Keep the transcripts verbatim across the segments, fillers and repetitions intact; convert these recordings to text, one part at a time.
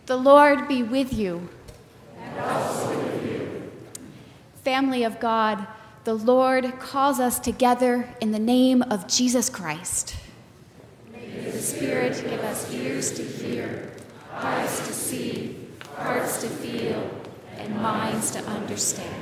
The Lord be with you. And also with you. Family of God, the Lord calls us together in the name of Jesus Christ. May the Spirit give us ears to hear, eyes to see, hearts to feel, and minds to understand.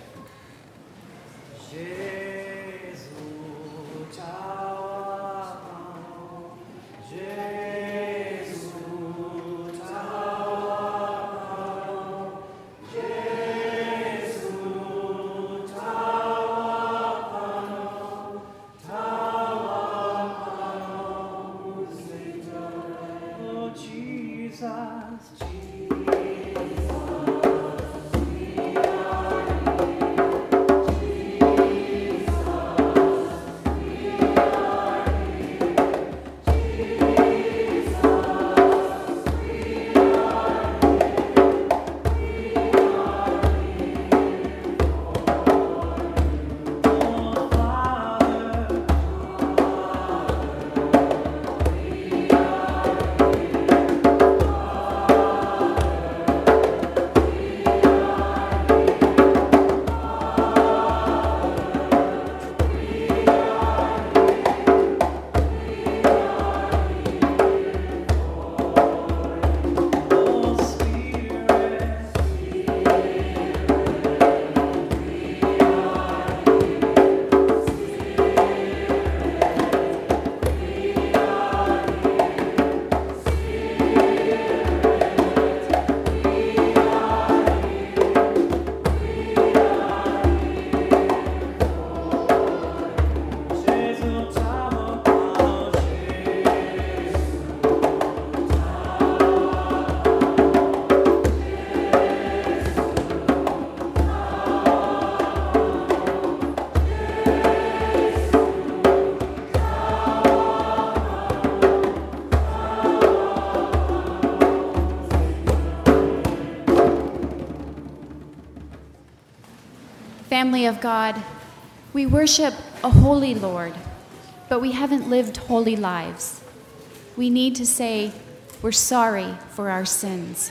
Family of God, we worship a holy Lord, but we haven't lived holy lives. We need to say, we're sorry for our sins.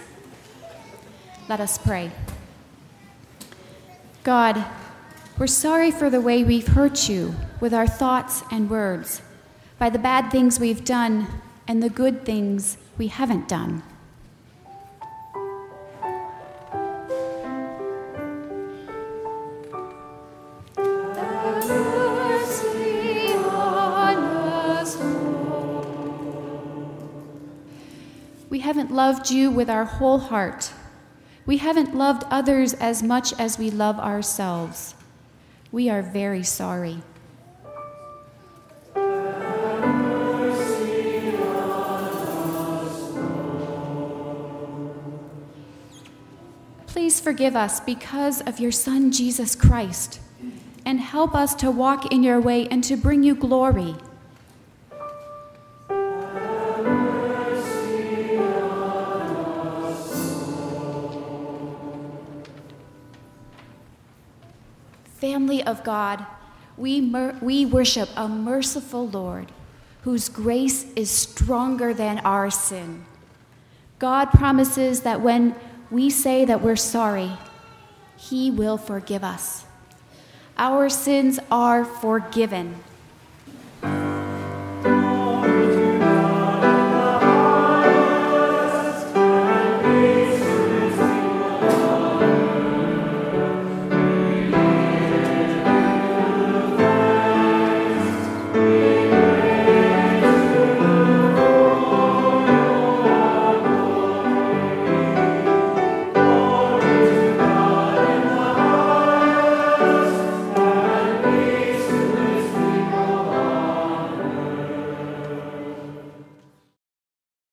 Let us pray. God, we're sorry for the way we've hurt you with our thoughts and words, by the bad things we've done and the good things we haven't done. We haven't loved you with our whole heart. We haven't loved others as much as we love ourselves. We are very sorry. Please forgive us because of your Son, Jesus Christ, and help us to walk in your way and to bring you glory. Family of God, we, mer- we worship a merciful Lord whose grace is stronger than our sin. God promises that when we say that we're sorry, he will forgive us. Our sins are forgiven.